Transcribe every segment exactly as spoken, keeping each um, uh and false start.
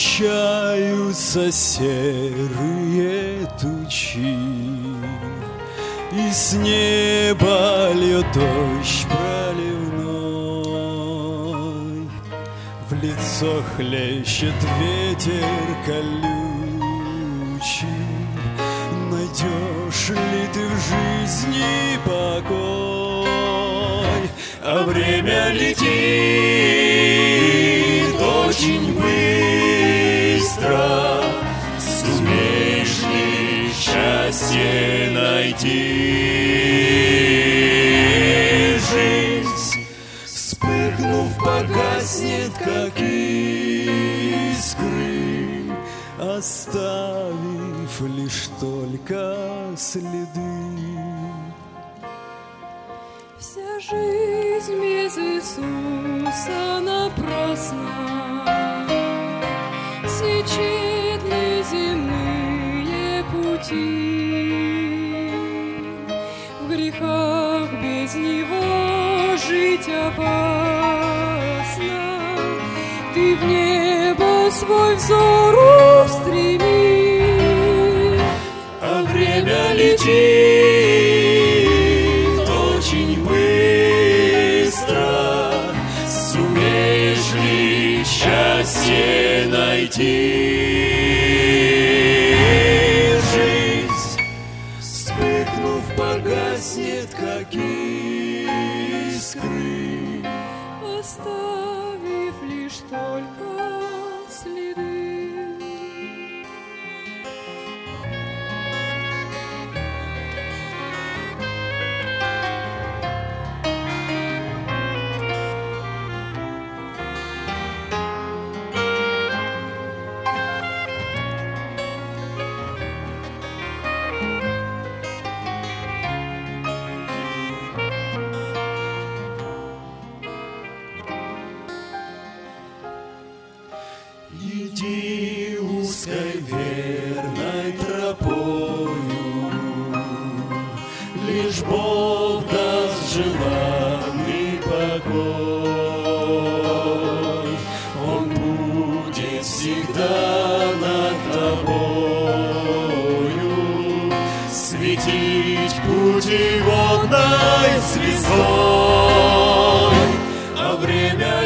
Сгущаются серые тучи, и с неба льет дождь проливной. В лицо хлещет ветер колючий. Найдешь ли ты в жизни покой? А время летит очень быстро. Сумеешь ли счастье найти? Жизнь, вспыхнув, погаснет, как искры, оставив лишь только следы. Вся жизнь без Иисуса напрасна, все тщетны земные пути. В грехах без Него жить опасно. Ты в небо свой взор устреми, а время летит очень быстро. Сумеешь ли счастье найти? Жизнь, вспыхнув, погаснет, как искры, оставив лишь только следы. Иди узкой верной тропою, лишь Бог даст желанный покой. Он будет всегда над тобою, светить путеводной звездой. А время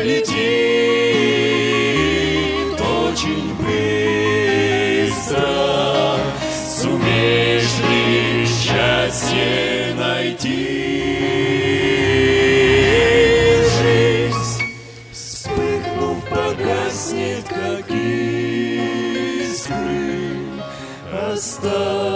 летит очень быстро. Сумеешь ли счастье найти? Жизнь, вспыхнув, погаснет, как искры, оставь